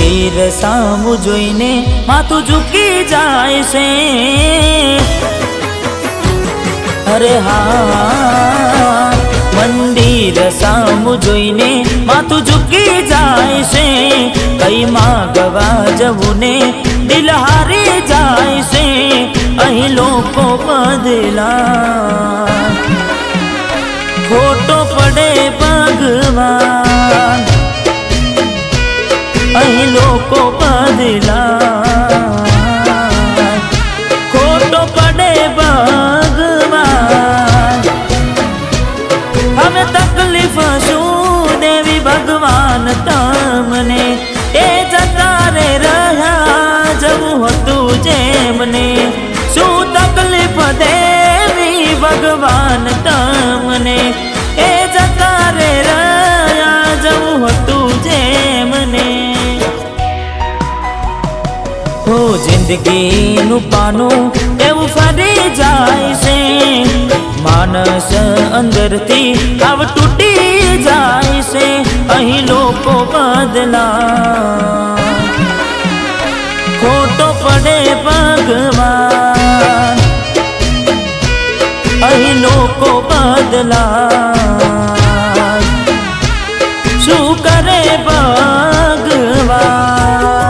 મંદિર સામું જોઈને માથું ઝૂકી જાય છે। અરે હા, મંદિર સામું જોઈને માથું ઝૂકી જાય છે। કઈ માગવા જવું ને દિલ હારી જાય છે। અહીં લોકો બદલા ખોટો પડે ભગવાન, અહીં લોકો બદલા ખોટો પડે ભગવાન। હવે તકલીફ શું દેવી ભગવાન તમને, એ જતા રે રહ્યા જવું હતું જેમને। શું તકલીફ દેવી ભગવાન તમને, એ જતા રે રહ્યા જવું હતું જેમને। હો જિંદગીનું પાનું એવું ફરી જાય છે। માનસ અંદરથી આવ તૂટી જાય છે। અહીં લોકો બદલા ખોટો પડે ભગવાન, અહીં લોકો બદલા શું કરે ભગવાન।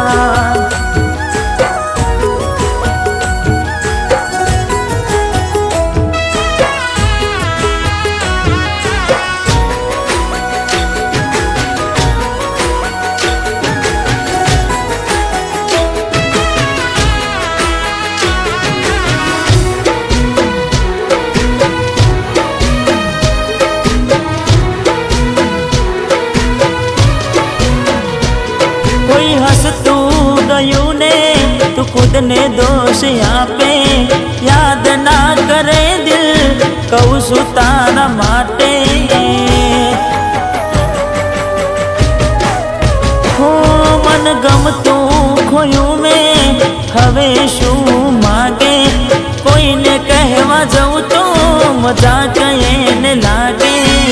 કોઈ હસતું ગયું ને તું ખુદને દોષ આપે, યાદ ના કરે દિલ કહું છું તારા માટે। હો મન ગમતું ખોયું મેં હવે શું માગે, કોઈને કહેવા જવું તો મજા કઈને લાગે।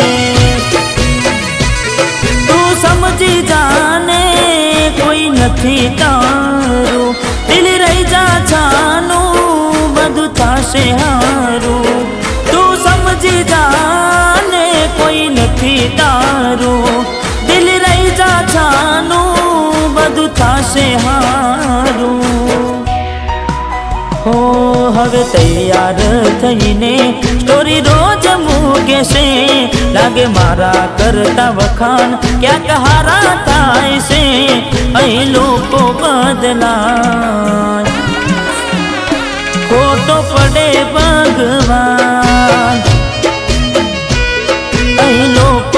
તું સમજી જાને કોઈ નથી તારું, દિલ રહી જા છાનું બધું થશે હારું। તું સમજી જાને કોઈ નથી તારું, દિલ રહી જા છાનું બધું થશે હારું। હો હવે તૈયાર થઈને સ્ટોરી રોજ મૂકે છે, લાગે મારા કરતા વખાણ ક્યાંક હારા થાય છે। અહીં લોકો બદલાય ખોટો પડે ભગવાન, અહીં લોકો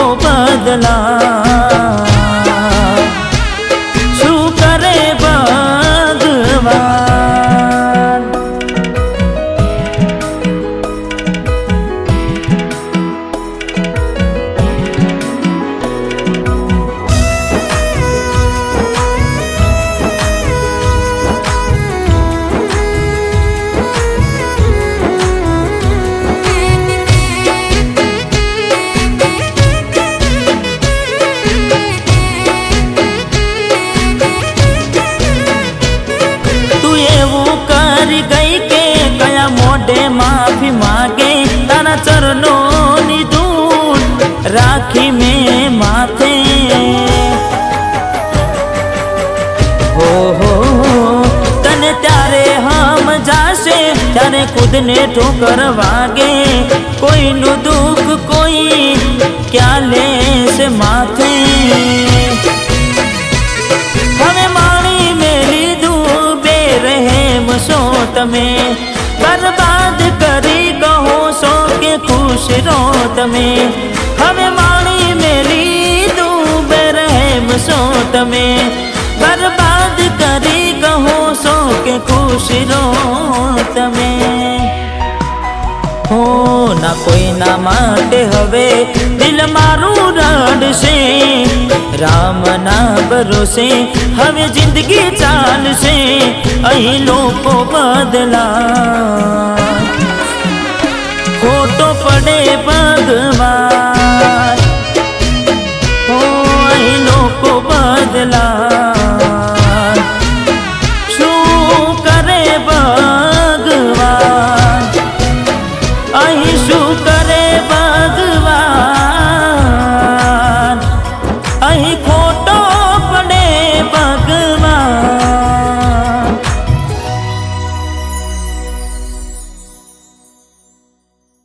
બદલાય શું કરે ભગવાન। माफी मांगे तारा चरणों नी धूल राखी में माथे। हो तने त्यारे हम जासे त्यारे खुद ने ठोकर वागे, कोई नु दुख कोई क्या ले से माथे। हमें माणी मेरी डूबे रहे मसो तमे, बर्बाद करी कहो सो के खुश रो तमे। हमें माणी मेरी डूबे रहे मसो तमे, बर्बाद करी कहो सो के खुश रो तमे। हो ना कोई ना माटे हवे दिल मारू रड़से, राम ना भरोसे हवे जिंदगी चालसे। अही लोको बदला खोटो पड़े भगवान,